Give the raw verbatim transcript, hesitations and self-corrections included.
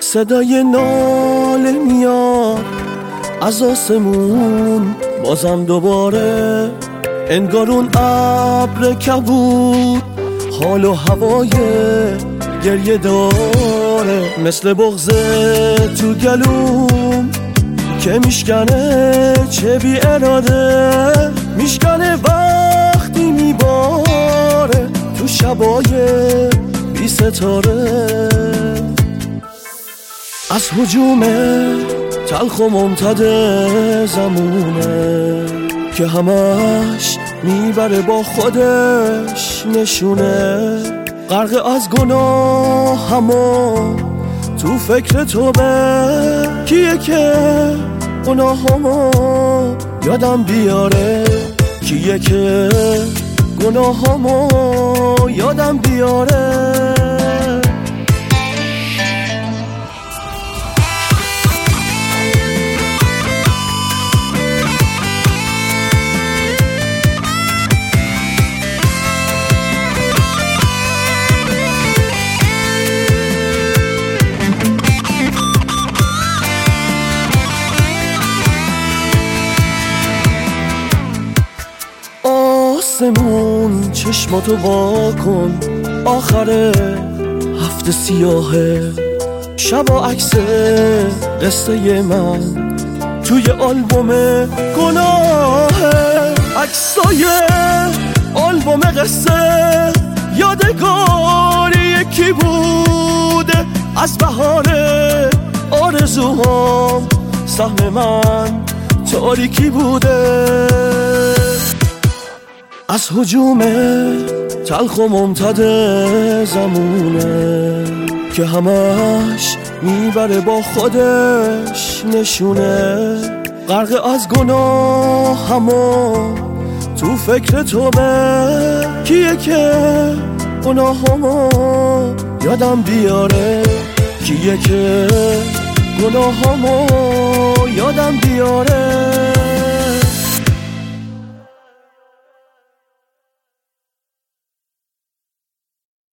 صدای ناله میاد از آسمون بازم دوباره، انگار اون ابر کبود حال و هوای گریه داره، مثل بغضه تو گلوم که میشکنه چه بی اراده، میشکنه وقتی میباره تو شبای بی ستاره. از هجوم تلخ و ممتد زمونه که همش میبره با خودش نشونه، غرق از گناه همو تو فکر تو به کیه که گناه همو یادم بیاره، کیه که گناه همو یادم بیاره. آسمون چشماتو وا کن، آخر هفته سیاهه، شبا عکس قصه من توی آلبوم گناهه، عکسای آلبوم قصه یادگاری یکی بوده از بهار آرزوهام، سهم من تاریکی بوده. از هجوم تلخ و ممتد زمونه که همش میبره با خودش نشونه، غرق از گناه همو تو فکر تو به کیه که گناه همو یادم بیاره، کیه که گناه همو یادم بیاره.